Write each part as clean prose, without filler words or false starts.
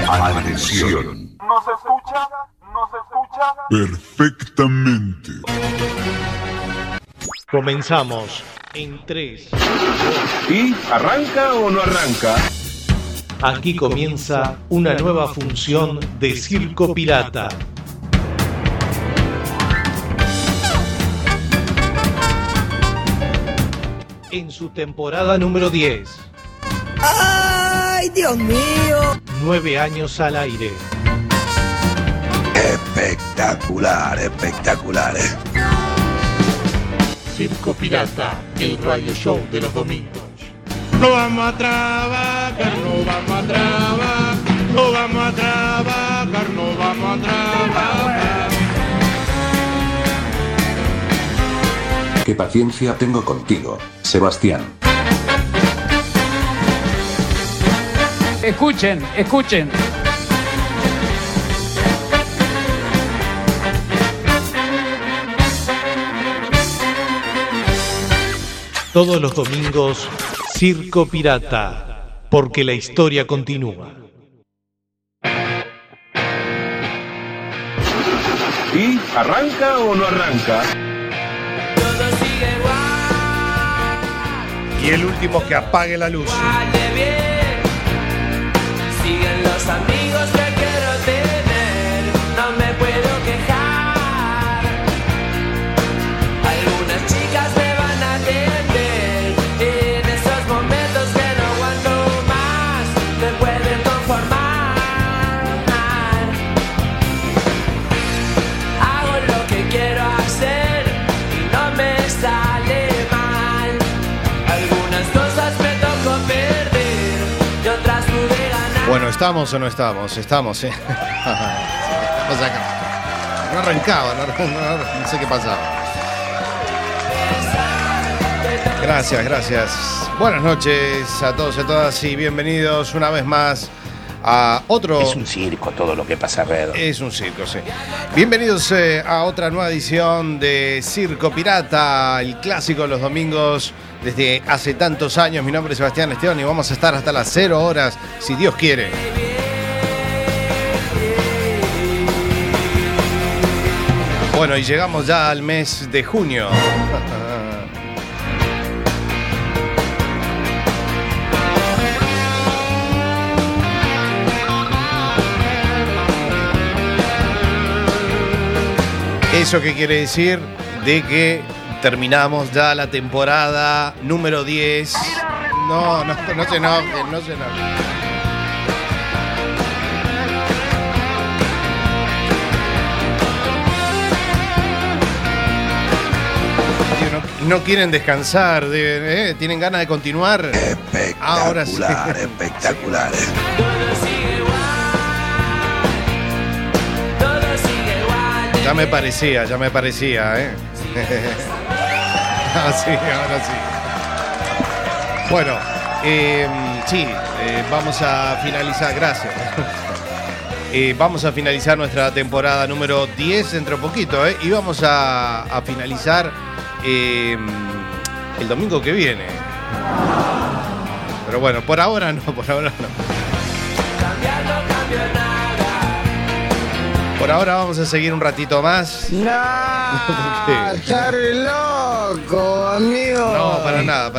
Atención. ¿Nos escucha? ¿Nos escucha? Perfectamente. Comenzamos en 3. ¿Y arranca o no arranca? Aquí comienza una nueva función de Circo Pirata. En su temporada número 10. ¡Ay, Dios mío! 9 años al aire. Espectacular, espectacular. Circo Pirata, el radio show de los domingos. No vamos a trabajar, no vamos a trabajar, no vamos a trabajar, no vamos a trabajar. Qué paciencia tengo contigo, Sebastián. Escuchen, escuchen. Todos los domingos, Circo Pirata, porque la historia continúa. ¿Y arranca o no arranca? Y el último que apague la luz. Siguen los amigos que quiero tener, no me puedo quejar. Algunas chicas me van a atender en esos momentos que no aguanto más, me pueden conformar. Hago lo que quiero hacer y no me sale mal. Algunas cosas me tocó perder y otras pude ganar. Bueno, ¿estamos o no estamos? Estamos, ¿eh? Estamos acá. No arrancaba, no sé qué pasaba. Gracias. Buenas noches a todos y a todas y bienvenidos una vez más a otro... Es un circo todo lo que pasa alrededor. Es un circo, sí. Bienvenidos a otra nueva edición de Circo Pirata, el clásico de los domingos desde hace tantos años. Mi nombre es Sebastián Esteban y vamos a estar hasta las 0 horas, si Dios quiere. Bueno, y llegamos ya al mes de junio. ¿Eso qué quiere decir? De que terminamos ya la temporada número 10. No se enojen, no se enojen. No quieren descansar, tienen ganas de continuar. Espectacular, ahora sí. Espectacular. Ya me parecía, ¿eh? Ahora sí. Bueno, vamos a finalizar, gracias. Vamos a finalizar nuestra temporada número 10 dentro de poquito, ¿eh? Y vamos a finalizar el domingo que viene. Pero bueno, por ahora no. Por ahora vamos a seguir un ratito más. ¡No! ¡Estar loco, amigo! No, para nada.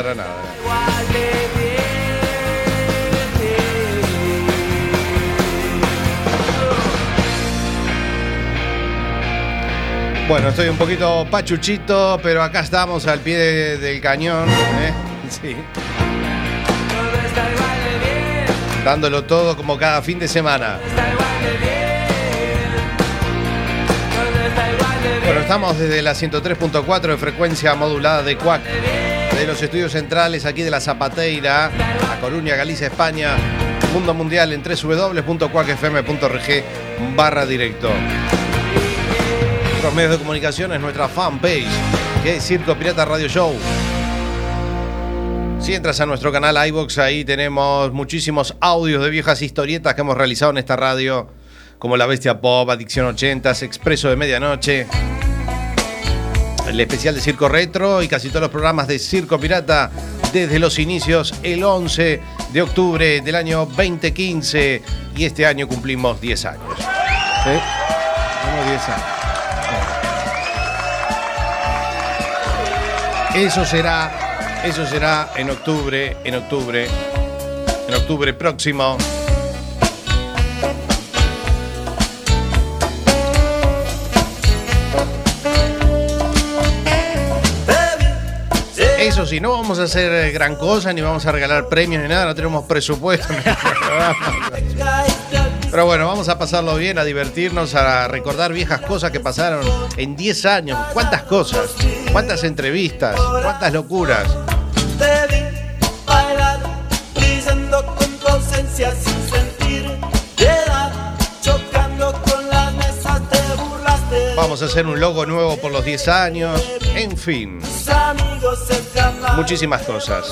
Bueno, estoy un poquito pachuchito, pero acá estamos al pie del cañón, ¿eh? Sí. Dándolo todo como cada fin de semana. Bueno, estamos desde la 103.4 de frecuencia modulada de CUAC, de los estudios centrales aquí de la Zapateira, a Coruña, Galicia, España, mundo mundial en www.cuacfm.org/directo. Nuestros medios de comunicación es nuestra fanpage, que es Circo Pirata Radio Show. Si entras a nuestro canal iVoox, ahí tenemos muchísimos audios de viejas historietas que hemos realizado en esta radio, como La Bestia Pop, Adicción 80s, Expreso de Medianoche, el especial de Circo Retro y casi todos los programas de Circo Pirata desde los inicios, el 11 de octubre del año 2015 y este año cumplimos 10 años. ¿Sí? Cumplimos 10 años. Eso será en octubre próximo. Eso sí, no vamos a hacer gran cosa, ni vamos a regalar premios ni nada, no tenemos presupuesto. Pero bueno, vamos a pasarlo bien, a divertirnos, a recordar viejas cosas que pasaron en 10 años. ¿Cuántas cosas? ¿Cuántas entrevistas? ¿Cuántas locuras? Te vi bailar, brillando con tu ausencia sin sentir piedad, chocando con las mesas, te burlaste. Vamos a hacer un logo nuevo por los 10 años. En fin, muchísimas cosas.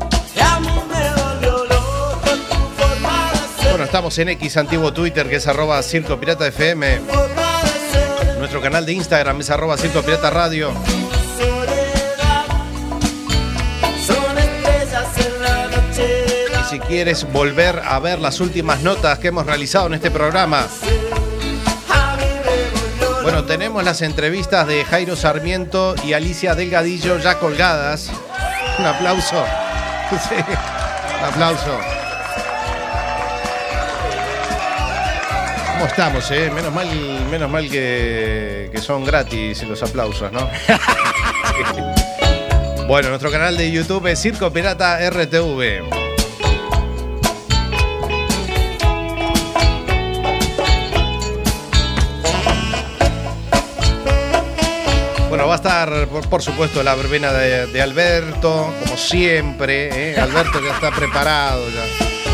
Bueno, estamos en X, antiguo Twitter, que es @CircoPirataFM. Nuestro canal de Instagram es @CircoPirataRadio. Y si quieres volver a ver las últimas notas que hemos realizado en este programa, bueno, tenemos las entrevistas de Jairo Sarmiento y Alicia Delgadillo ya colgadas. Un aplauso. Sí, un aplauso. ¿Cómo estamos, eh? Menos mal que son gratis los aplausos, ¿no? Bueno, nuestro canal de YouTube es Circo Pirata RTV. Bueno, va a estar, por supuesto, la verbena de Alberto, como siempre, ¿eh? Alberto ya está preparado ya.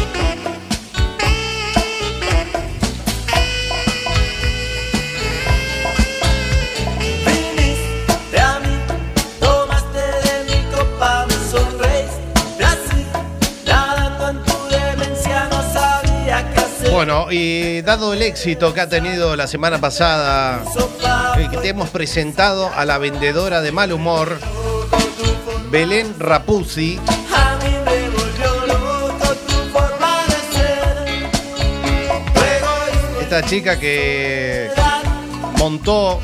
Bueno, y dado el éxito que ha tenido la semana pasada, que te hemos presentado a la vendedora de mal humor, Belén Rapuzzi. Esta chica que montó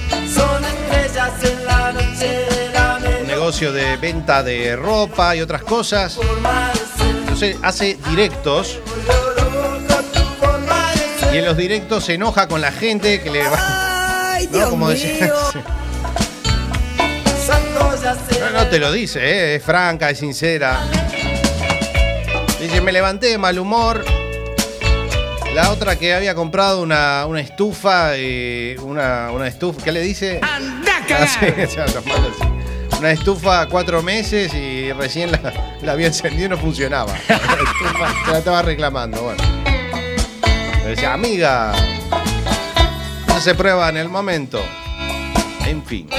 un negocio de venta de ropa y otras cosas. Entonces hace directos. Y en los directos se enoja con la gente que le va. ¡Ay, ¿no? Dios Como decía. No te lo dice, es franca, es sincera. Dice, me levanté de mal humor. La otra que había comprado una estufa, una estufa, ¿qué le dice? ¡Anda, cagá! Una estufa 4 meses y recién la había encendido y no funcionaba. La estufa se la estaba reclamando, bueno. Me decía, amiga, no se prueba en el momento. En fin.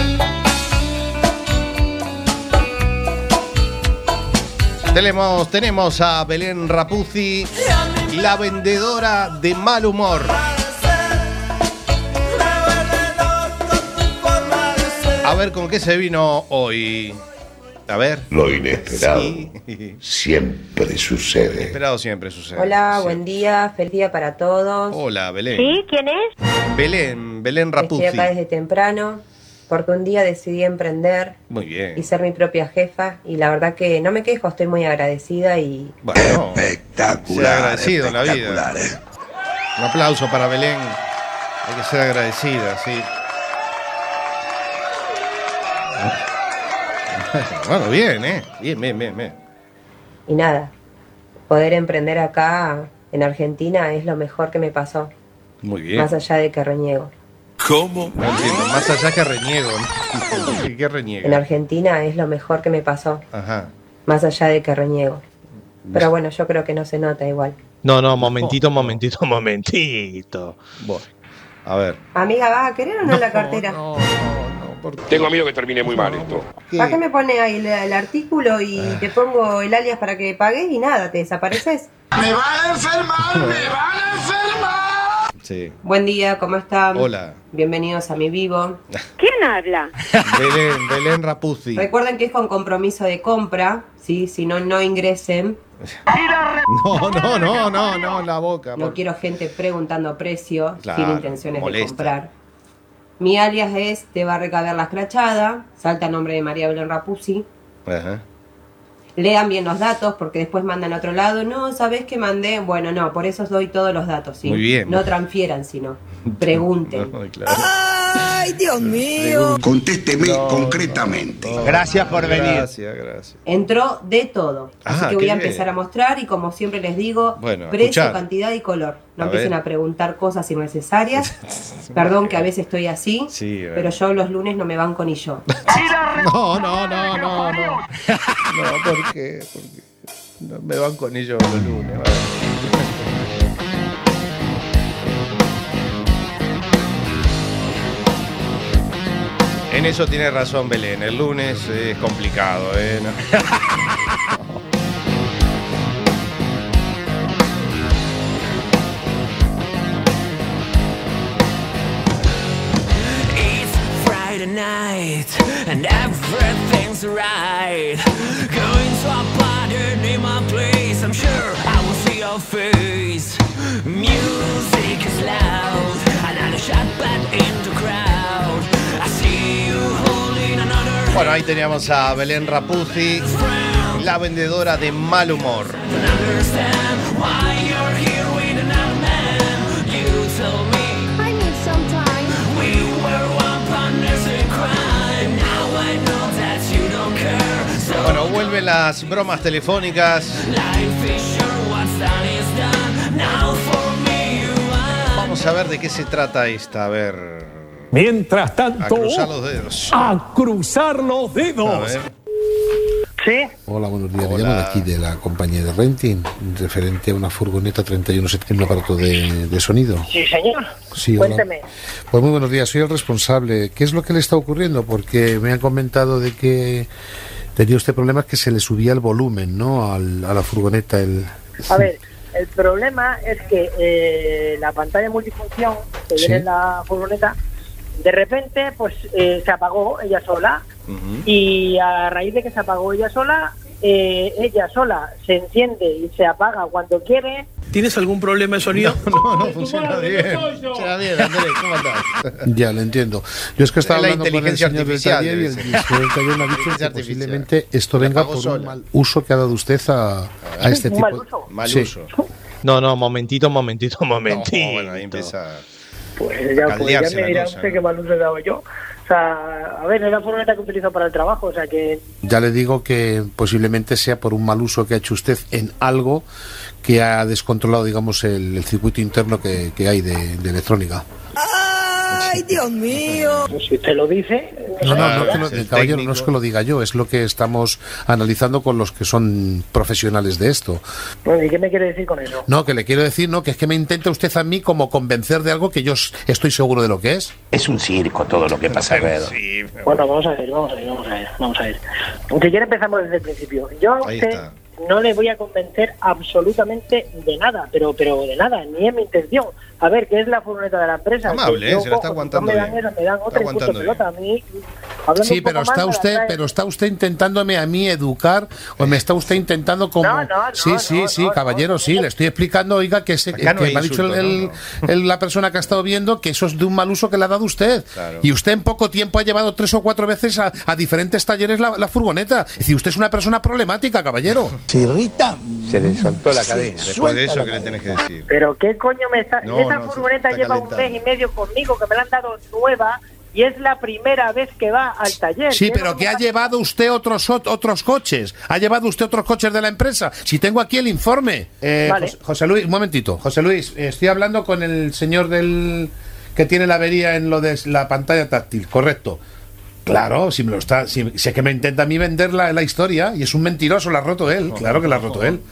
Tenemos a Belén Rapuzzi, la vendedora de mal humor. A ver con qué se vino hoy. A ver. Lo inesperado Sí. siempre sucede. Inesperado siempre sucede. Hola, Sí. buen día, feliz día para todos. Hola, Belén. ¿Sí? ¿Quién es? Belén Rapuzzi. Estoy acá desde temprano porque un día decidí emprender Muy bien. y ser mi propia jefa y la verdad que no me quejo, estoy muy agradecida y... Bueno, Espectacular. ser agradecido en la vida. Espectacular, Un aplauso para Belén. Hay que ser agradecida, sí. Bueno, bien, ¿eh? Bien. Y nada, poder emprender acá en Argentina es lo mejor que me pasó, Muy bien. más allá de que reniego. ¿Cómo? No entiendo, más allá que reniego. ¿Qué En reniega? Argentina es lo mejor que me pasó, Ajá. más allá de que reniego. Pero bueno, yo creo que no se nota igual. No, momentito. Bueno, a ver. Amiga, ¿vas a querer o no la cartera? No, porque... Tengo miedo que termine muy mal esto. ¿Para qué me pone ahí el artículo y te pongo el alias para que pagues y nada, te desapareces? ¡Me van a enfermar! ¡Me van a enfermar! Sí. Buen día, ¿cómo están? Hola. Bienvenidos a mi vivo. ¿Quién habla? Belén Rapuzzi. Recuerden que es con compromiso de compra, ¿sí? Si no, no ingresen. No, la boca. No quiero gente preguntando precio Claro, sin intenciones molesta. de comprar. Mi alias es Te va a recaber la escrachada. Salta a nombre de María Belén Rapuzzi. Ajá. Lean bien los datos porque después mandan a otro lado. No, ¿sabés qué mandé? Bueno, no, por eso os doy todos los datos, ¿sí? Muy bien. No transfieran, sino pregunten. No, claro. ¡Ay, Dios mío! Contésteme concretamente. Gracias por venir. Gracias. Entró de todo. Así que qué voy a bien. empezar a mostrar y como siempre les digo, Bueno, precio, escuchad. cantidad y color. No A empiecen ver. a preguntar cosas innecesarias. Perdón que a veces estoy así, Sí, bueno. pero yo los lunes no me banco ni yo. No. No, ¿por qué? No me van con ellos los lunes. Vale. En eso tiene razón Belén. El lunes es complicado, ¿eh? No. It's Friday night and everything's right. Going to a party near my place. I'm sure I will see your face. Music is loud, another shot back in the crowd. I see you holding another. Bueno, ahí teníamos a Belén Rapuzzi, la vendedora de mal humor. Understand why you're here with another man. You tell me I need some time. we were one partners in crime. Now I know that you don't care. So Bueno, vuelven las bromas telefónicas. life is sure what's done is done. Now for me you are. Vamos a ver de qué se trata esta. A ver. Mientras A tanto, cruzar los dedos. a cruzar los A dedos. ver. ¿Sí? Hola, buenos días. Hola. Le llamo de aquí de la compañía de renting, referente a una furgoneta 3170 en un aparato de sonido. Sí, señor. Sí, hola. Cuénteme. Pues muy buenos días, soy el responsable. ¿Qué es lo que le está ocurriendo? Porque me han comentado de que tenía usted problemas que se le subía el volumen, ¿no? A la furgoneta. A ver, el problema es que la pantalla multifunción que Sí. viene en la furgoneta, de repente pues se apagó ella sola y a raíz de que se apagó ella sola se enciende y se apaga cuando quiere. ¿Tienes algún problema de sonido? No funciona bien. Funciona bien, Andrés, ¿cómo andás? Ya, lo entiendo. Yo es que estaba Es la hablando con el inteligencia señor del artificial, taller y el debe ser. señor del taller me ha dicho Inteligencia que artificial. posiblemente esto La venga apagó por sola. un mal uso que ha dado usted a este Un tipo. mal uso. Mal Sí. uso. No, momentito. No, bueno, ahí empieza. Pues ya Caldearse me la dirá cosa, usted ¿no? qué mal uso he dado yo. O sea, a ver, es la furgoneta que utilizo para el trabajo, o sea que... Ya le digo que posiblemente sea por un mal uso que ha hecho usted en algo que ha descontrolado, digamos, el circuito interno que hay de electrónica. ¡Ay, Dios mío! Si usted lo dice... No, Claro, que es el caballero, técnico. no es que lo diga yo, es lo que estamos analizando con los que son profesionales de esto. Bueno, ¿y qué me quiere decir con eso? No, que le quiero decir, no, que es que me intenta usted a mí como convencer de algo que yo estoy seguro de lo que es. Es un circo todo lo que pasa alrededor. Sí, Bueno, vamos a ver. Si quiere empezamos desde el principio. Yo a Ahí usted está. no le voy a convencer absolutamente de nada, pero de nada, ni es mi intención. A ver, ¿qué es la furgoneta de la empresa? Amable, Que yo se la está cojo, aguantando no me dan bien. esa, me dan Está otra y punto aguantando pelota. A mí, hablando Sí, un poco pero más, está me la usted, trae- intentándome a mí educar o me está usted intentando como sí, caballero, sí, le estoy explicando, oiga, que Acá no que hay me ha dicho insulto, la persona que ha estado viendo que eso es de un mal uso que le ha dado usted. Claro. Y usted en poco tiempo ha llevado 3 o 4 veces a diferentes talleres la furgoneta. Es decir, usted es una persona problemática, caballero. Se le soltó la cadena. Después de eso, ¿qué le tenés que decir? Pero ¿qué coño me está...? No, Esa no, furgoneta está lleva un calentando. mes y medio conmigo, que me la han dado nueva, y es la primera vez que va al taller. Sí, ¿Qué pero no que me ha va- llevado usted otros coches. Ha llevado usted otros coches de la empresa. Si tengo aquí el informe. Vale. José Luis, un momentito. José Luis, estoy hablando con el señor que tiene la avería en lo de la pantalla táctil, correcto. Claro, si me lo está, si, sé que me intenta a mí vender la historia y es un mentiroso, la ha roto él. Claro que la ha roto él.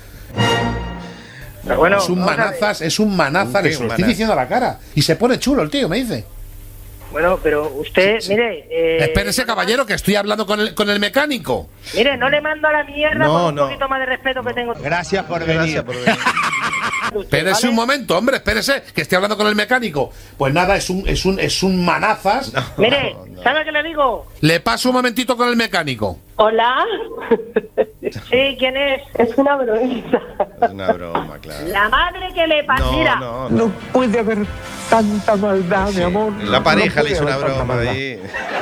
Pero bueno, Es un vamos a ver. manazas, es un manazas, ¿Qué? le Un estoy manazas. diciendo a la cara. Y se pone chulo el tío, me dice. Bueno, pero usted, mire... Espérese, caballero, que estoy hablando con el mecánico. Mire, no le mando a la mierda por un poquito más de respeto que tengo. Gracias por venir. Espérese un momento, hombre, espérese, que estoy hablando con el mecánico. Pues nada, es un manazas. Mire, ¿sabe qué le digo? Le paso un momentito con el mecánico. Hola. Sí, ¿quién es? Es una bromita. Es una broma, claro. La madre que le pasa. Mira. No puede haber tanta maldad, mi amor. La pareja le hizo una puede haber broma tanta ahí.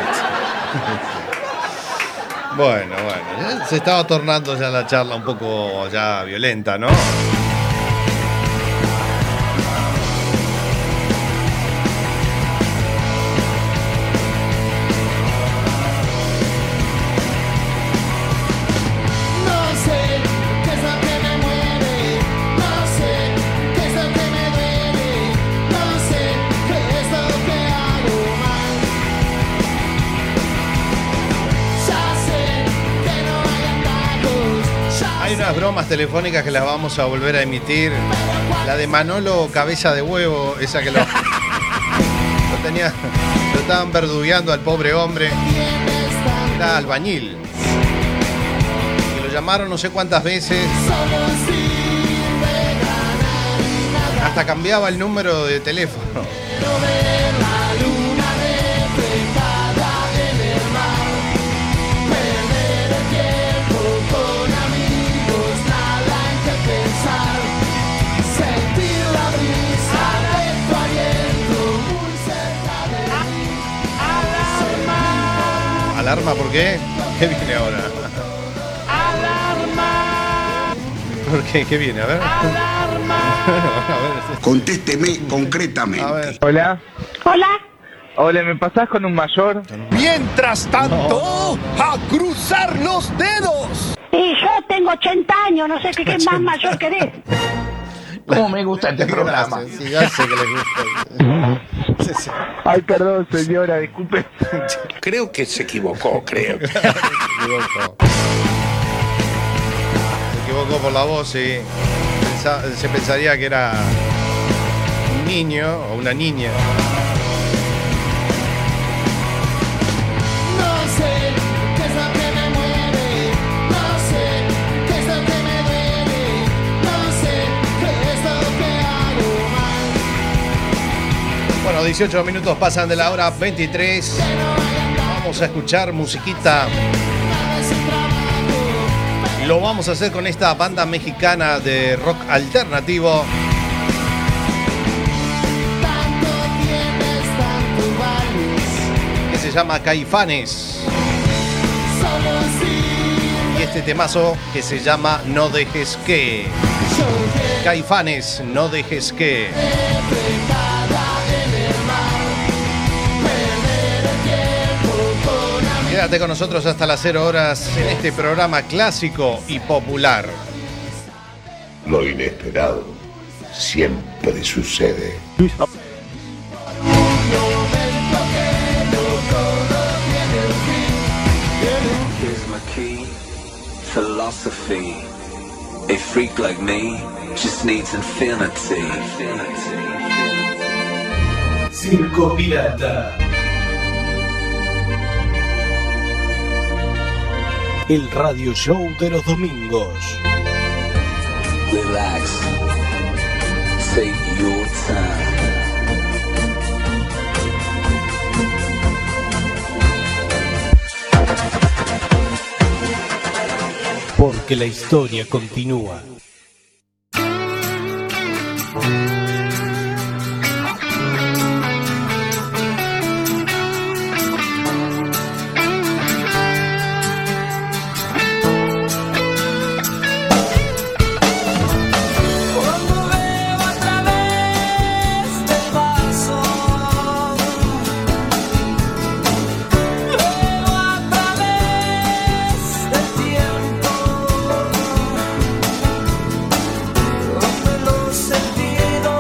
Bueno, ya se estaba tornando ya la charla un poco ya violenta, ¿no? Hay unas bromas telefónicas que las vamos a volver a emitir. La de Manolo Cabeza de Huevo, esa que lo estaban verdugueando al pobre hombre. Era albañil. Que lo llamaron no sé cuántas veces. Hasta cambiaba el número de teléfono. ¿Alarma por qué? ¿Qué viene ahora? ¡Alarma! ¿Por qué? ¿Qué viene? A ver. ¡Alarma! Contésteme concretamente. A ver. Hola. Hola. Hola, ¿me pasás con un mayor? Mientras tanto, a cruzar los dedos. Y yo tengo 80 años, no sé qué es más mayor que eres. ¿Cómo me gusta este programa? Sí, ya sé que les gusta. Ay, perdón, señora, disculpe. Creo que se equivocó, creo. Se equivocó por la voz, sí. Se pensaría que era un niño o una niña. Bueno, 18 minutos pasan de la hora 23. Vamos a escuchar musiquita. Lo vamos a hacer con esta banda mexicana de rock alternativo. Que se llama Caifanes. Y este temazo que se llama No dejes que. Caifanes, No dejes que. Quédate con nosotros hasta las 0 horas en este programa clásico y popular. Lo inesperado siempre sucede. Here's my key, philosophy. A freak like me just needs infinity. Circo Pirata. El radio show de los domingos. Relax. Take your time. Porque la historia continúa. Sentidos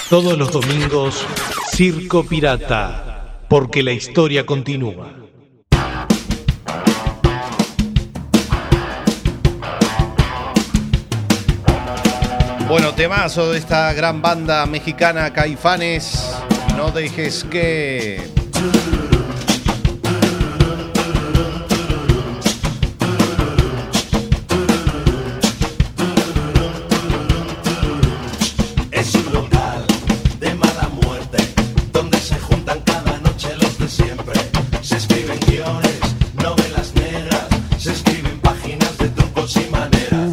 Todos los domingos, Circo Pirata, porque la historia continúa. Bueno, temazo de esta gran banda mexicana Caifanes. No dejes que... Es un local de mala muerte, donde se juntan cada noche los de siempre. Se escriben guiones, novelas negras, se escriben páginas de trucos y maneras.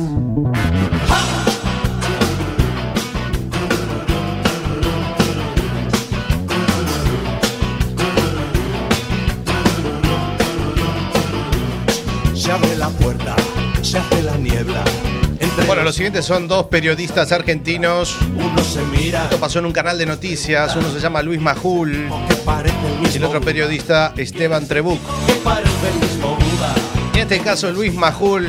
Se abre la puerta, se hace la niebla. Bueno, los siguientes son dos periodistas argentinos. Uno se mira. Esto pasó en un canal de noticias. Uno se llama Luis Majul. Y el otro periodista, Esteban Trebuch. En este caso, Luis Majul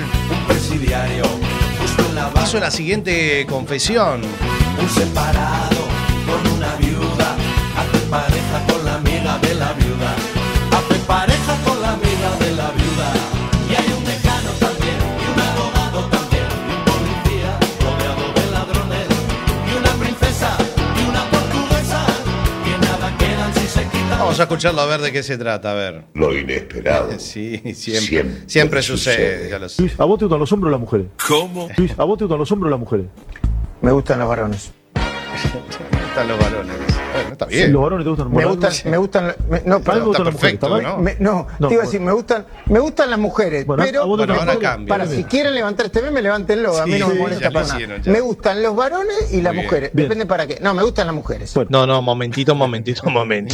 hizo la siguiente confesión. Un separado con una viuda hace pareja con la amiga de la viuda. Hace pareja con la amiga de la viuda. Y hay un decano también, y un abogado también, y un policía rodeado de ladrones, y una princesa, y una portuguesa, que nada quedan si se quitan. Vamos a escucharlo a ver de qué se trata, a ver. Lo inesperado. Sí, siempre sucede, ya lo sé. Luis, ¿a vos te gustan los hombres o las mujeres? ¿Cómo? Luis, ¿a vos te gustan los hombres o las mujeres? Me gustan los varones. Están los varones. Bueno, está bien. Sí, los varones te gustan. Me gustan, no, Pero está perfecto, ¿no? te iba a decir, me gustan las mujeres, Bueno, pero ahora cambia. para si quieren levantar este meme, levántenlo, a mí no me molesta para nada. Me gustan los varones y las mujeres, bien. depende para qué. No, me gustan las mujeres. No, momentito. Mentiroso.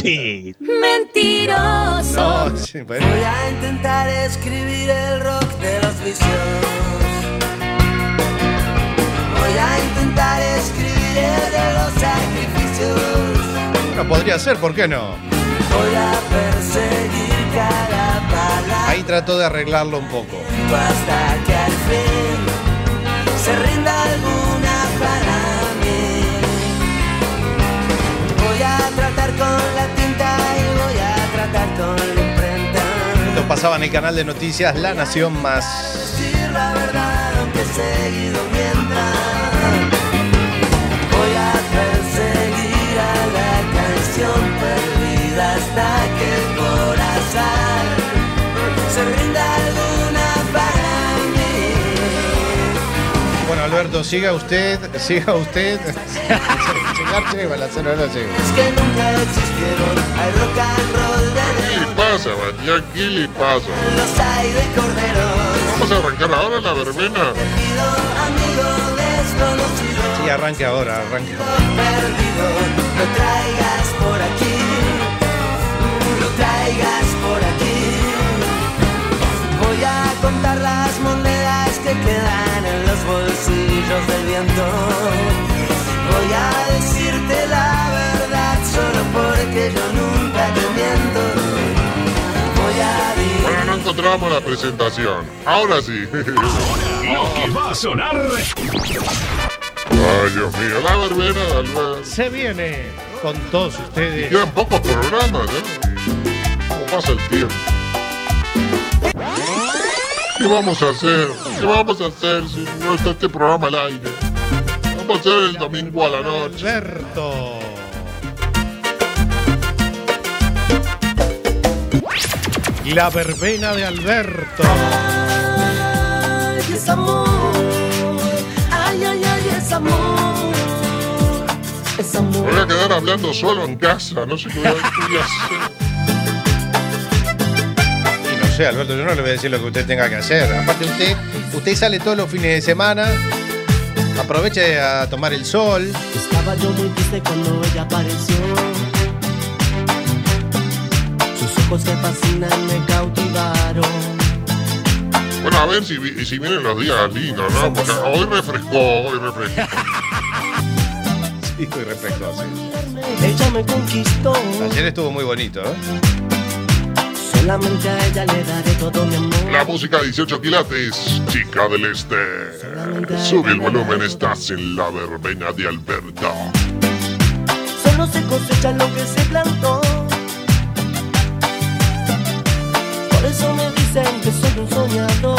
No, sí, bueno. Voy a intentar escribir el rock de los vicios. Voy a intentar escribir el de los sacrificios. No podría ser, ¿por qué no? Voy a perseguir cada palabra Ahí trató de arreglarlo un poco. hasta que al fin se rinda alguna para mí. Voy a tratar con la tinta y voy a tratar con la imprenta. Esto pasaba en el canal de noticias La Nación Más. Decir la verdad aunque seguido mienta. Voy a perseguir a la canción perdida hasta que el corazón se rinda alguna para mí. Bueno, Alberto, siga usted. Llegar llega, la cena no llega. Es que nunca existieron, hay rock and roll de ¿Qué le pasa, Bastián? ¿Qué le pasa? los hay de corderos. ¿Vamos a arrancar ahora la verbena? Perdido, amigo desconocido. Sí, arranque ahora. Perdido, lo traigas por aquí. Lo traigas por aquí. Voy a contar las monedas que quedan en los bolsillos del viento. Voy a decirte la verdad solo porque yo nunca te miento. Voy a vivir. Bueno, no encontramos la presentación. Ahora sí. Lo que va a sonar. Ay, Dios mío, la verbena de Alberto. Se viene con todos ustedes. Quedan pocos programas, ¿no? ¿Cómo pasa el tiempo? ¿Qué vamos a hacer? ¿Qué vamos a hacer si no está este programa al aire? Vamos a hacer el domingo a la noche. Alberto. La verbena de Alberto. Ay, es amor. Ay, ay, ay, es amor. Es amor. Me voy a quedar hablando solo en casa. No sé qué voy a hacer. Y no sé, Alberto, yo no le voy a decir lo que usted tenga que hacer. Aparte, usted sale todos los fines de semana. Aproveche a tomar el sol. Estaba yo muy triste cuando ella apareció. Sus ojos que fascinan me cautivaron. Bueno, a ver si vienen los días lindos, ¿no? Porque hoy refrescó. Sí, hoy refrescó, sí. Ella me conquistó. Ayer estuvo muy bonito, ¿eh? Solamente a ella le daré todo mi amor. La música 18 quilates, chica del este. Sube el volumen, estás en la verbena de Alberto. Solo se cosecha lo que se plantó. Por eso me dicen que soy un soñador.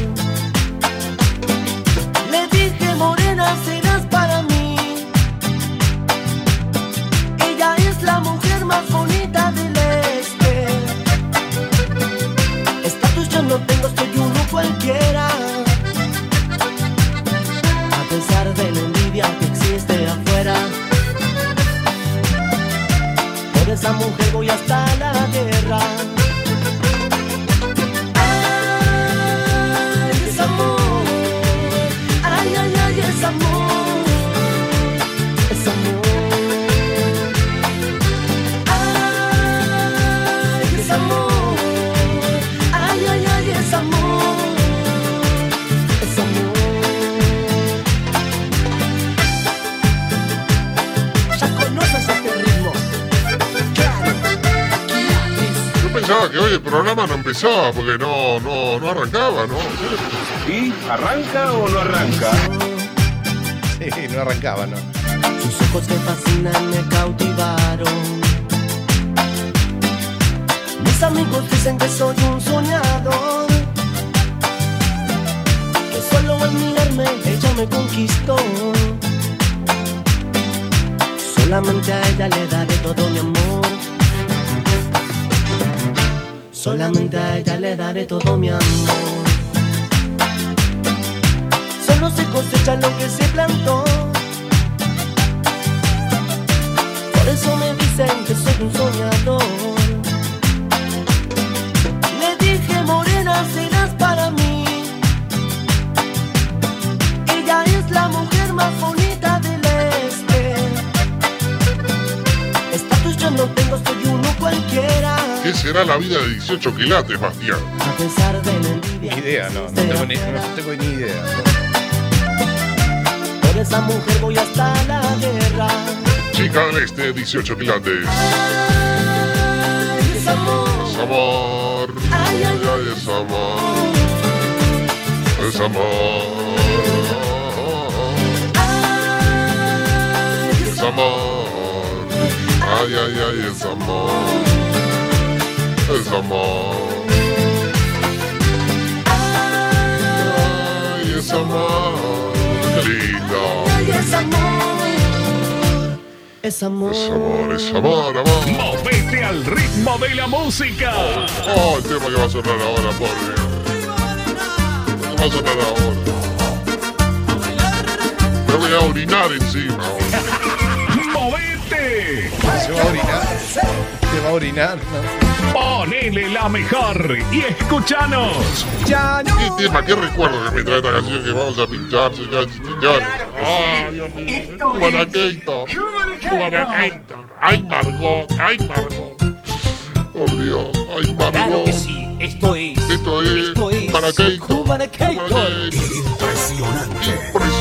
Le dije, morena, serás para mí. Ella es la mujer más bonita del este. Estatus yo no tengo, soy uno cualquiera. A pesar de la envidia que existe afuera, por esa mujer voy hasta la guerra. Ay, es amor. Ay, ay, ay, es amor. Es amor. Ay, es amor. Ay, ay, ay, es amor. Es amor. Ya conoces este ritmo. Claro, aquí es. Yo pensaba que hoy el programa no empezaba porque no arrancaba, ¿no? ¿Y arranca o no arranca? Sí, no arrancaba, ¿no? Sus ojos que fascinan me cautivaron. Mis amigos dicen que soy un soñador, que solo al mirarme ella me conquistó. Solamente a ella le daré todo mi amor. Solamente a ella le daré todo mi amor. Solo se cosecha lo que se plantó. Por eso me dicen que soy un soñador. Le dije, morena, serás para mí. Ella es la mujer más bonita del este. Estatus yo no tengo, soy uno cualquiera. ¿Qué será la vida de 18 quilates, Bastián? A pesar de la envidia. Ni idea, no tengo ni idea. Por esa mujer voy hasta la guerra. Chica del este, 18 quilates. Ay, es amor. Es amor. Ay, ay, ay, es amor. Es amor. Ay, Es amor. Ay, ay, ay, es amor. Es amor. Ay, es amor. Qué lindo. ay, es amor. Es amor. Es amor, es amor, amor. Movete al ritmo de la música. Oh, el tema que va a sonar ahora, por Dios. Va a sonar ahora. Me voy a orinar encima. ¡Movete! Se va a orinar. Se va a orinar, ¿no? Ponele la mejor y escuchanos. Ya no. ¿Qué tema? ¿Qué recuerdo que me trae esta canción que vamos a pinchar, señores y señores? ¡Ay, Dios mío! Cubanaqueito. Cubanaqueito. ¡Ay, Margot! ¡Ay, Margot! ¡Por Dios! ¡Ay, Margot! Claro que sí, esto es Cubanaqueito. Cubanaqueito. Impresionante. Impresionante.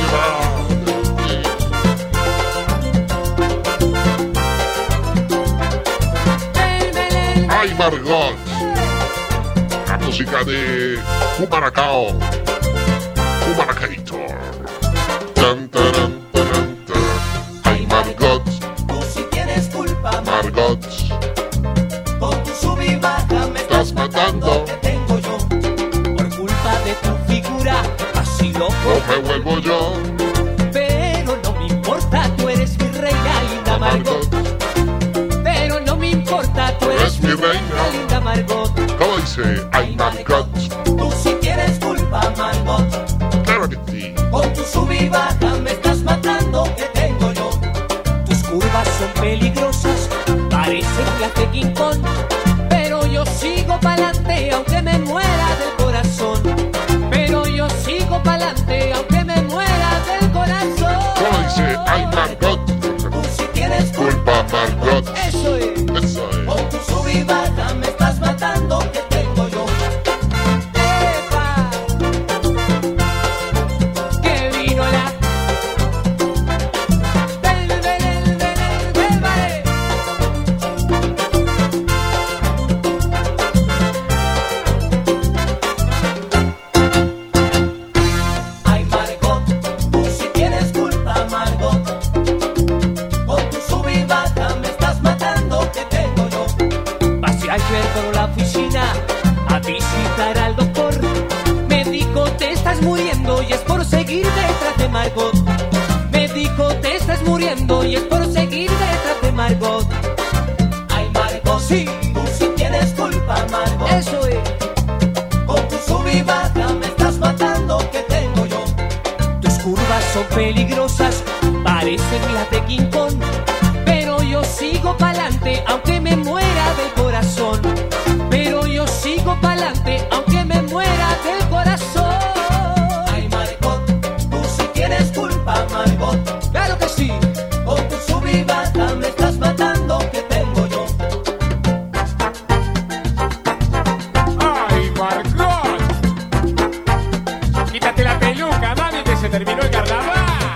¡Ay, Margot! La música de Cumaracao. Cumaracator. Tan, taran, taran, taran. ¡Ay, Margot! Tú si tienes culpa, Margot, con tu sub y baja me estás matando. ¿Qué tengo yo? Por culpa de tu figura, así loco no me vuelvo yo. Pero no me importa, tú eres mi reina, linda Margot. Pero no me importa, tú eres mi reina, linda Margot. ¿Cómo dice? ¡Ay, Margot! Tú si tienes culpa, Margot. Claro que sí. Con tu sub y baja me estás matando. ¿Qué tengo yo? Tus curvas son peligrosas, parecen viaje King Kong. Pero yo sigo pa'lante aunque me muera del corazón. Pero yo sigo pa'lante aunque me muera del corazón. ¿Cómo dice? ¡Ay, Margot! Tú si tienes Culpa, Margot. Eso es. Eso es. Con tu sub y baja me estás matando. ¿Qué tengo yo? ¡Epa! ¡Que vino la! Ay, Margot, tú si tienes culpa, Margot. Con tu sub y baja son peligrosas, parecen las de King Kong, pero yo sigo pa'lante aunque me muera del corazón. Pero yo sigo pa'lante aunque me muera del corazón. Ay, Margot, tú sí tienes culpa, Margot. Claro que sí. Con tu subivata me estás matando, que tengo yo. ¡Ay, Margot! Quítate la peluca, mami, que se terminó el carnaval.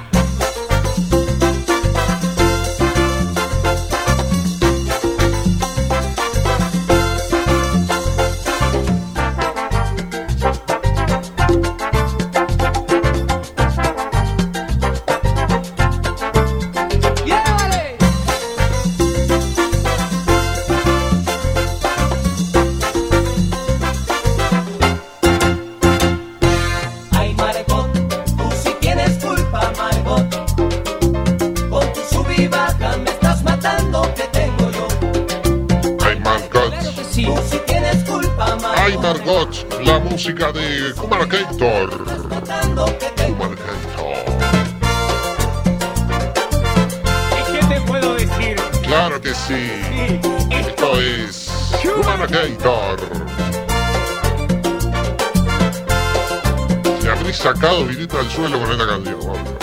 Ay, Margot, tú sí tienes culpa, Margot. Con tu subibaja me estás matando, que tengo yo. Ay, Margot. Claro que sí. Tú sí tienes culpa, Margot. Ay, Margot, la música de Kumaracator. Kumaracator. ¿Y qué te puedo decir? Claro que sí. Esto es Kumaracator. Le habréis sacado vinito al suelo con esta canción.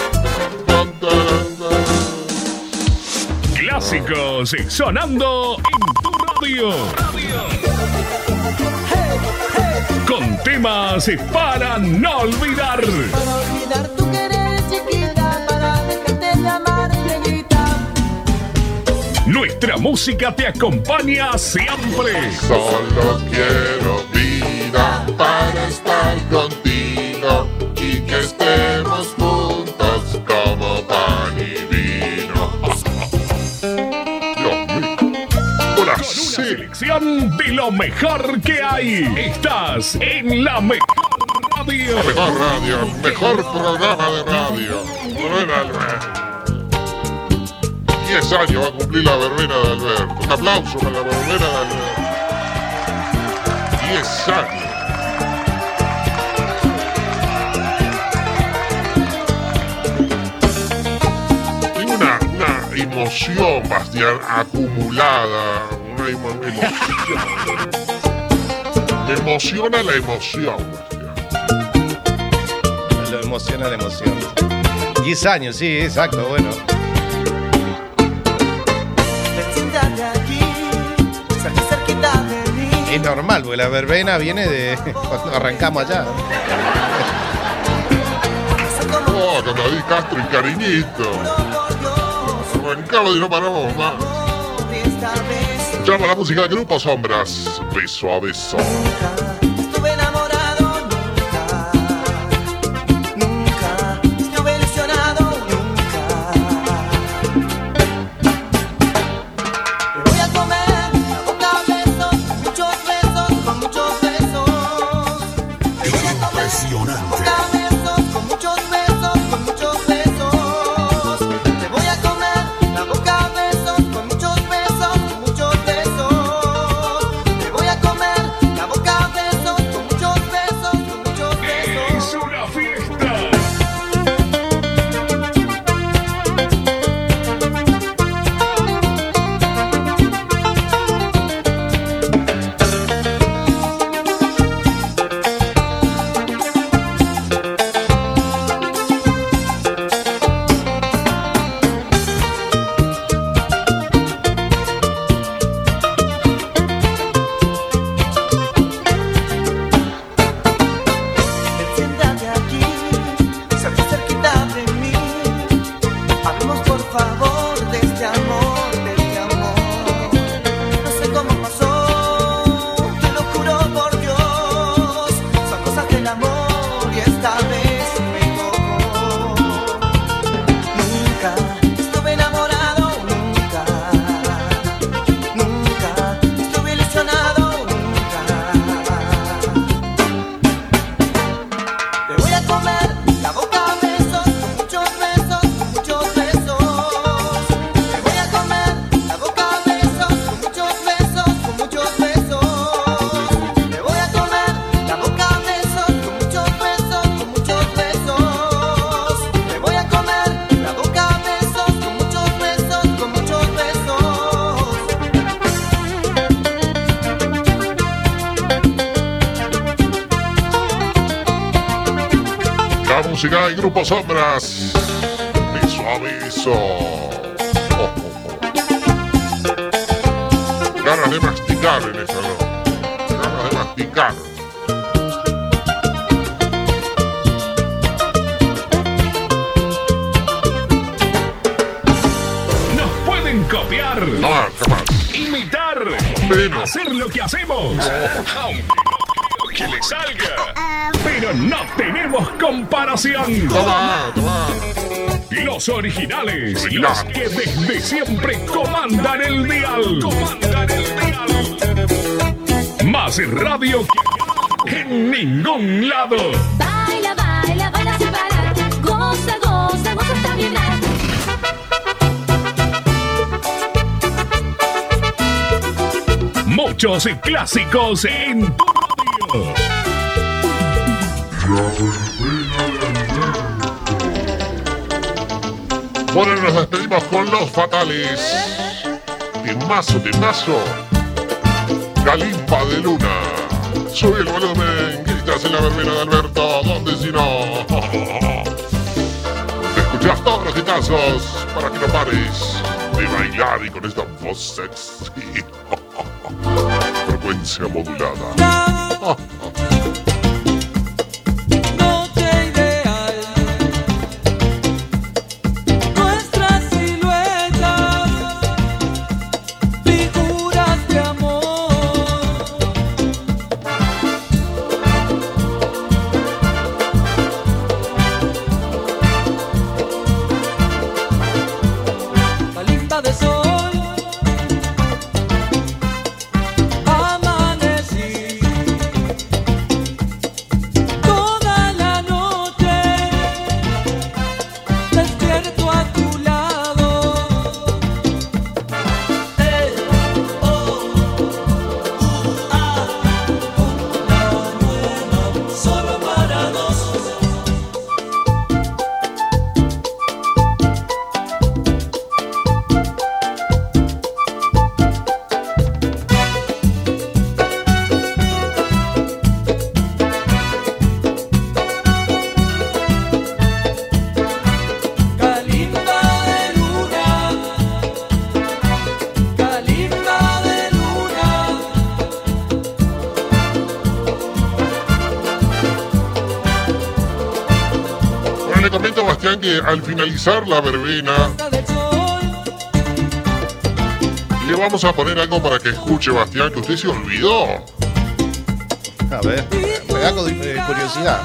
Clásicos sonando en tu radio. Con temas para no olvidar. Para olvidar tu querer, chiquita, para dejarte de amar, negrita. Nuestra música te acompaña siempre. Solo quiero vida para estar contigo y que estemos juntos como pan y vino. Dios mío. Hola, Con una selección de lo mejor que hay. Estás en la mejor radio. La mejor radio, mejor programa de radio. Verbena de Alberto. 10 años va a cumplir la verbena de Alberto. Un aplauso para la verbena de Alberto. 10 años. Tengo una emoción, Bastián, acumulada. Una emoción. Me emociona la emoción, Bastián. Lo emociona la emoción. 10 años, sí, exacto, bueno. Es normal, porque la verbena viene de cuando arrancamos allá. Oh, con David Castro y Cariñito. Arrancamos y no paramos más. Escuchamos la música del Grupo Sombras. Beso a beso. Estuve enamorado nunca, estuve ilusionado nunca. Te voy a comer a boca besos, muchos besos, con muchos besos. Te voy a comer a boca besos, con muchos besos, con muchos besos. Te voy a comer a boca besos, con muchos besos, con muchos besos. Te voy a comer a boca besos. música y Grupo Sombras. Beso a beso. Ganas de masticar en eso, ¿no? Ganas de masticar. Nos pueden copiar. No, jamás. Imitar. Menos. Hacer lo que hacemos. Que le salga. Pero no tenemos comparación. Toma. Los originales. Los que desde siempre comandan el dial. Más radio que en ningún lado. Baila, baila, baila sin parar. Goza, goza, goza hasta vibrar. Muchos clásicos en tu radio. Bueno, nos despedimos con Los Fatales. Temazo. Galimpa de Luna. Sube el volumen, gritas en la verbena de Alberto. ¿Dónde si no? Escuchás todos los hitazos para que no pares de bailar y con esta voz sexy. Frecuencia modulada. Que al finalizar la verbena le vamos a poner algo para que escuche, Bastián, que usted se olvidó. A ver, me da curiosidad.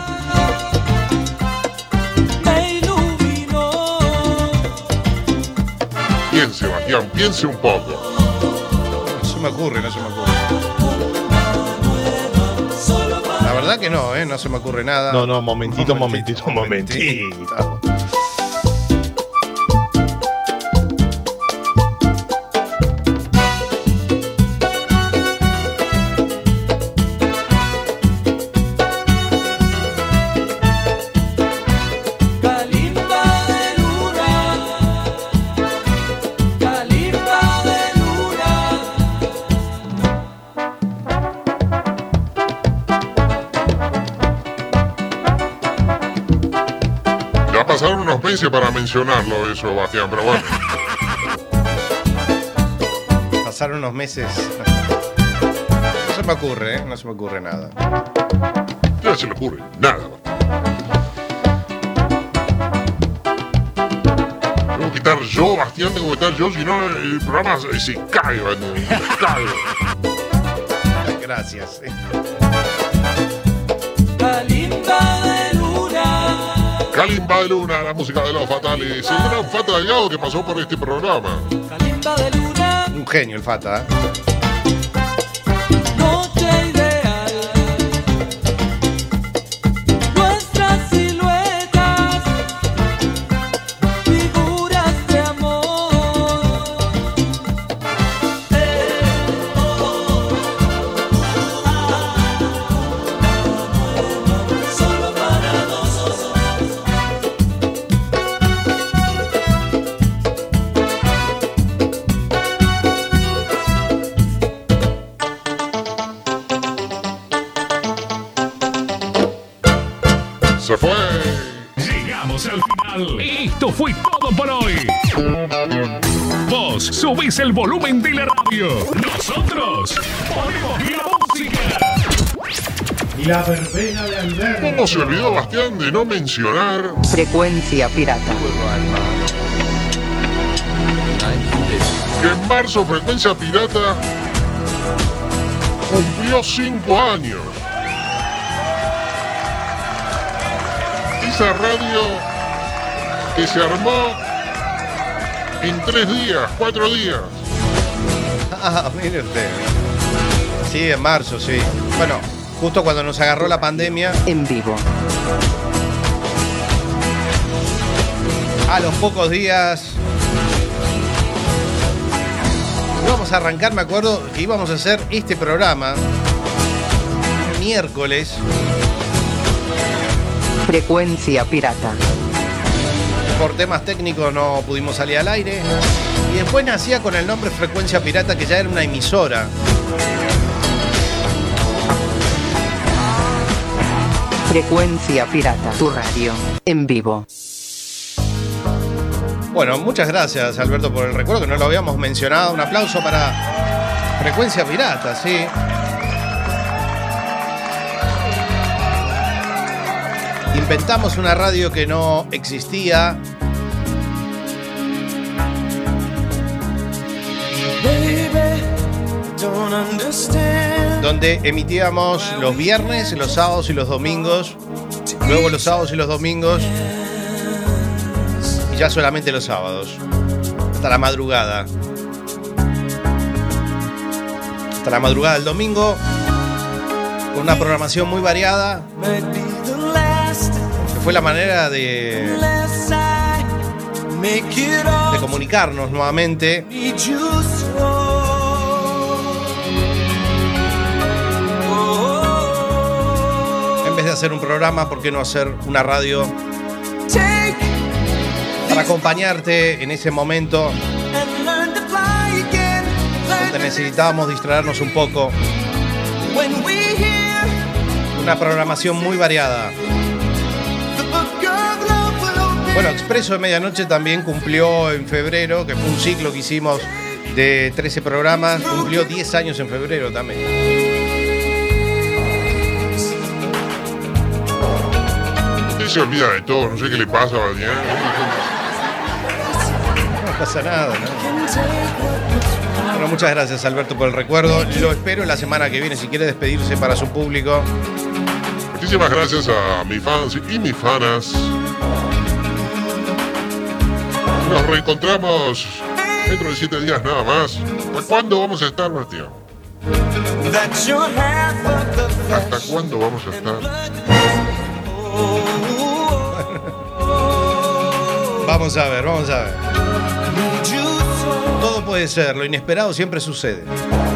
Piense, Bastián, piense un poco. No se me ocurre. La verdad que no, no se me ocurre nada. No, momentito. Pasaron unos meses para mencionarlo eso, Bastián, pero bueno. Pasaron unos meses. No se me ocurre nada. No se le ocurre nada. Tengo que quitar yo, Bastián, tengo que quitar yo, si no el programa se cae, Gracias. Calimba de Luna, la música de Los Fatales. El gran Fata Delgado que pasó por este programa. Un genio el Fata, ¿eh? fue todo por hoy. Vos subís el volumen de la radio. Nosotros ponemos la música. La verbena de Alberto. ¿Cómo se olvidó Bastián de no mencionar Frecuencia Pirata? que en marzo Frecuencia Pirata cumplió 5 años? Esa radio que se armó en 3 días, 4 días. Ah, mire usted. Sí, en marzo, sí. Bueno, justo cuando nos agarró la pandemia. En vivo. A los pocos días íbamos a arrancar, me acuerdo que íbamos a hacer este programa miércoles. Frecuencia Pirata. Por temas técnicos no pudimos salir al aire. Y después nacía con el nombre Frecuencia Pirata, que ya era una emisora. Frecuencia Pirata, tu radio, en vivo. Bueno, muchas gracias, Alberto, por el recuerdo, que no lo habíamos mencionado. Un aplauso para Frecuencia Pirata, sí. Inventamos una radio que no existía. Donde emitíamos los viernes, los sábados y los domingos. Luego los sábados y los domingos. Y ya solamente los sábados. Hasta la madrugada. Hasta la madrugada del domingo. Con una programación muy variada. Que fue la manera de comunicarnos nuevamente. En vez de hacer un programa, ¿por qué no hacer una radio para acompañarte en ese momento donde necesitábamos distraernos un poco? Una programación muy variada. Bueno, Expreso de Medianoche también cumplió en febrero, que fue un ciclo que hicimos de 13 programas, cumplió 10 años en febrero también. Usted se olvida de todo, no sé qué le pasa, Bastián. No pasa nada, ¿no? Bueno, muchas gracias, Alberto, por el recuerdo. Lo espero la semana que viene, si quiere despedirse para su público. Muchísimas gracias a mis fans y mis fanas. Nos reencontramos dentro de 7 días nada más. ¿Cuándo vamos a estar, Bastián? ¿Hasta cuándo vamos a estar? Vamos a ver, vamos a ver. Todo puede ser, lo inesperado siempre sucede.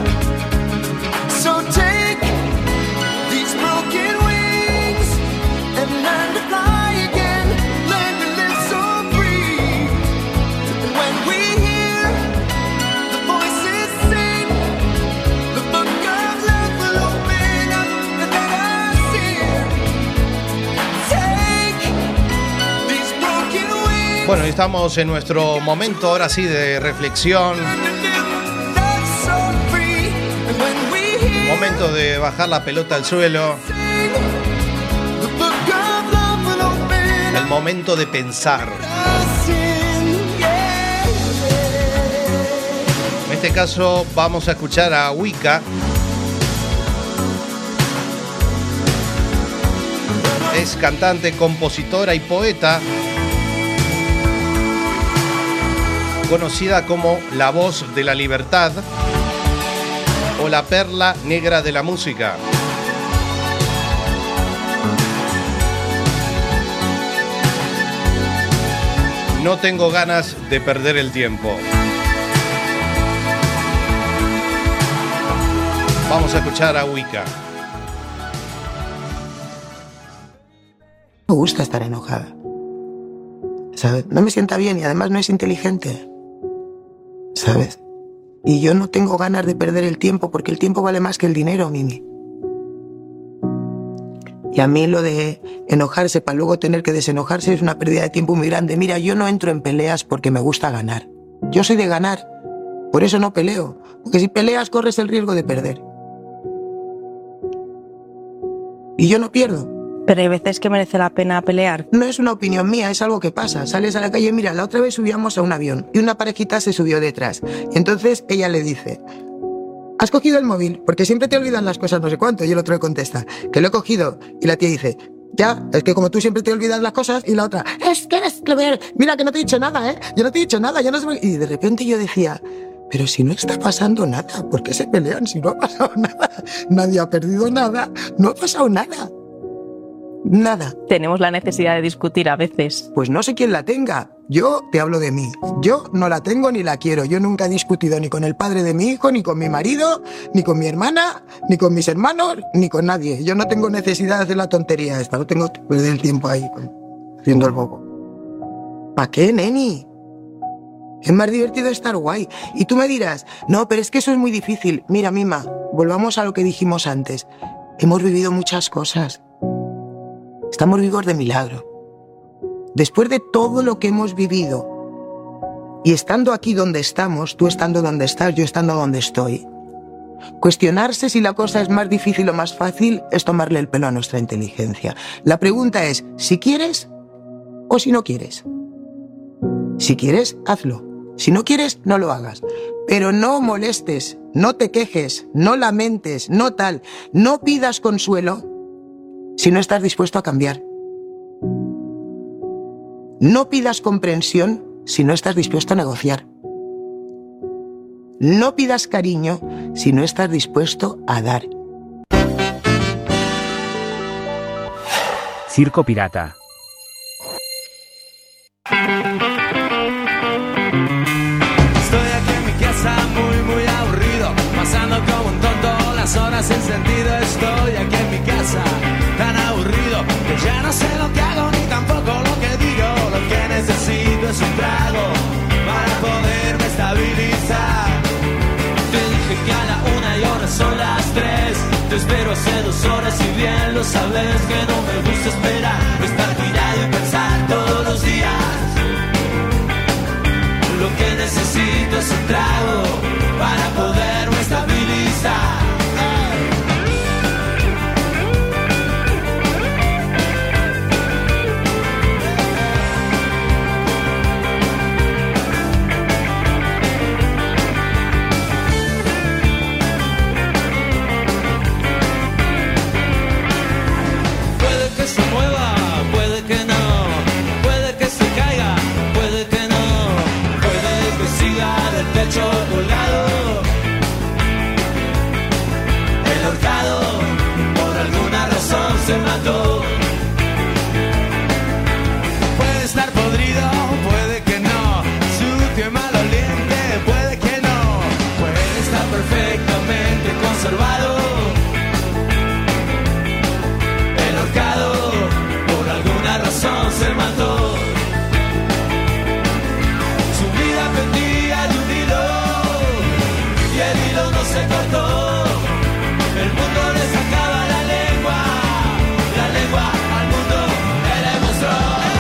Bueno, estamos en nuestro momento ahora sí de reflexión. Momento de bajar la pelota al suelo. El momento de pensar. En este caso vamos a escuchar a Wicca. Es cantante, compositora y poeta, conocida como la voz de la libertad o la perla negra de la música. No tengo ganas de perder el tiempo. Vamos a escuchar a Wicca. Me gusta estar enojada, ¿sabes? No me sienta bien y además no es inteligente, ¿sabes? Y yo no tengo ganas de perder el tiempo porque el tiempo vale más que el dinero, Mimi. Y a mí lo de enojarse para luego tener que desenojarse es una pérdida de tiempo muy grande. Mira, yo no entro en peleas porque me gusta ganar. Yo soy de ganar, por eso no peleo. Porque si peleas corres el riesgo de perder. Y yo no pierdo. Pero hay veces que merece la pena pelear. No es una opinión mía, es algo que pasa. Sales a la calle, mira, la otra vez subíamos a un avión y una parejita se subió detrás. Y entonces ella le dice, ¿has cogido el móvil? Porque siempre te olvidan las cosas no sé cuánto. Y el otro le contesta, que lo he cogido. Y la tía dice, ya, es que como tú siempre te olvidas las cosas. Y la otra, es que eres... Mira que no te he dicho nada, ¿eh? Yo no te he dicho nada, yo no sé... Y de repente yo decía, pero si no está pasando nada, ¿por qué se pelean si no ha pasado nada? Nadie ha perdido nada, no ha pasado nada. Nada. Tenemos la necesidad de discutir a veces. Pues no sé quién la tenga. Yo te hablo de mí. Yo no la tengo ni la quiero. Yo nunca he discutido ni con el padre de mi hijo, ni con mi marido, ni con mi hermana, ni con mis hermanos, ni con nadie. Yo no tengo necesidad de hacer la tontería esta. No tengo que perder el tiempo ahí haciendo el bobo. ¿Para qué, neni? Es más divertido estar guay. Y tú me dirás, no, pero es que eso es muy difícil. Mira, Mima, volvamos a lo que dijimos antes. Hemos vivido muchas cosas. Estamos vivos de milagro. Después de todo lo que hemos vivido, y estando aquí donde estamos, tú estando donde estás, yo estando donde estoy, cuestionarse si la cosa es más difícil o más fácil es tomarle el pelo a nuestra inteligencia. La pregunta es, si quieres o si no quieres. Si quieres, hazlo. Si no quieres, no lo hagas. Pero no molestes, no te quejes, no lamentes, no tal, no pidas consuelo si no estás dispuesto a cambiar. No pidas comprensión si no estás dispuesto a negociar. No pidas cariño si no estás dispuesto a dar. Circo Pirata. Estoy aquí en mi casa muy aburrido, pasando como un tonto las horas sin sentido. Estoy aquí en mi casa tan aburrido que ya no sé lo que hago ni tampoco lo que digo. Lo que necesito es un trago para poderme estabilizar. Te dije que a la 1 y ahora son las 3. Te espero hace 2 horas y bien lo sabes que no me gusta esperar. Estar tirado y pensar todos los días. Lo que necesito es un trago para poderme estabilizar. Se mueva, puede que no, puede que se caiga, puede que no, puede que siga del techo colgado, el ahorcado por alguna razón se mató. Puede estar podrido, puede que no, sucio y maloliente, puede que no, puede estar perfectamente conservado. Por alguna razón se mató. Su vida pendía de un hilo y el hilo no se cortó. El mundo le sacaba la lengua al mundo le mostró.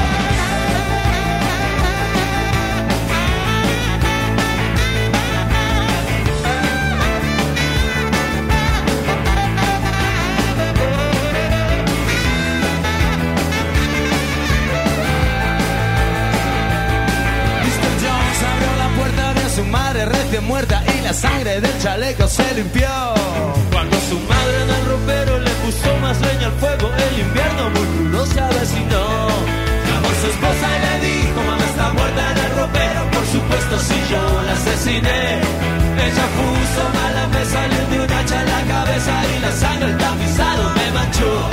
Su madre recién muerta y la sangre del chaleco se limpió. Cuando su madre en el ropero le puso más leña al fuego, el invierno muy crudo se avecinó. Llamó a su esposa y le dijo, mamá está muerta en el ropero, por supuesto si yo la asesiné. Ella puso mala, me salió de un hacha en la cabeza y la sangre el tapizado me manchó.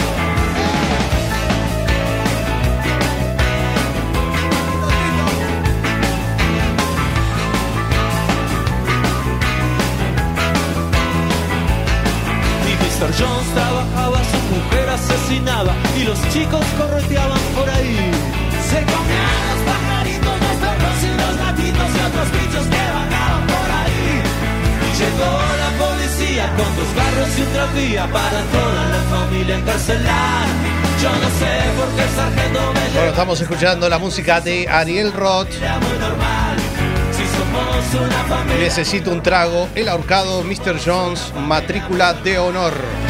Mr. Jones trabajaba, su mujer asesinaba y los chicos correteaban por ahí. Se comían los pajaritos, los perros y los gatitos y otros bichos que vagaban por ahí. Y llegó la policía día con 2 barros y un tranvía para toda la familia encarcelar. Yo no sé por qué el sargento me lleva. Bueno, estamos escuchando la música de Ariel Roth. Necesito un trago. El ahorcado Mr. Jones, matrícula de honor.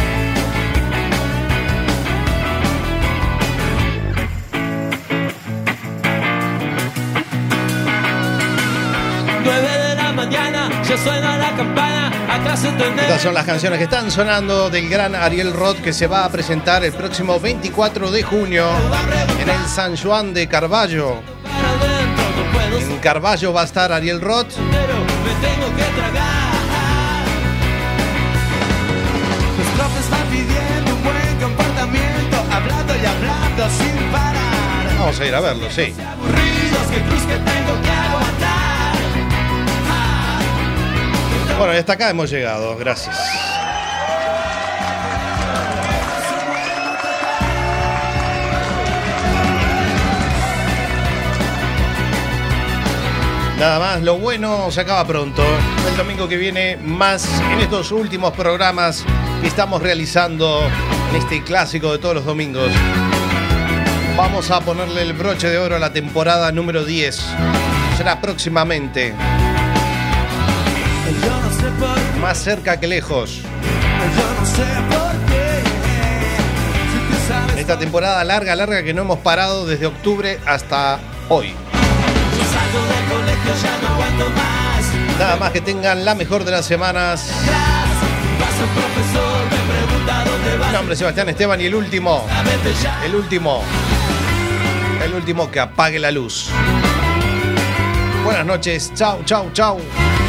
Ya suena la campana, acá se entiende. Estas son las canciones que están sonando del gran Ariel Roth, que se va a presentar el próximo 24 de junio en el San Juan de Carballo. En Carballo va a estar Ariel Roth. Pero me tengo que tragar. Los profes van pidiendo un buen comportamiento, hablando y hablando sin parar. Vamos a ir a verlo, sí. Aburridos, que cruz que tengo que aguantar. Bueno, y hasta acá hemos llegado, gracias. Nada más, lo bueno se acaba pronto. El domingo que viene más en estos últimos programas que estamos realizando en este clásico de todos los domingos. Vamos a ponerle el broche de oro a la temporada número 10. Será próximamente. Más cerca que lejos. En esta temporada larga que no hemos parado desde octubre hasta hoy. Nada más, que tengan la mejor de las semanas. Mi nombre es Sebastián Esteban y el último que apague la luz. Buenas noches, chau, chau, chau.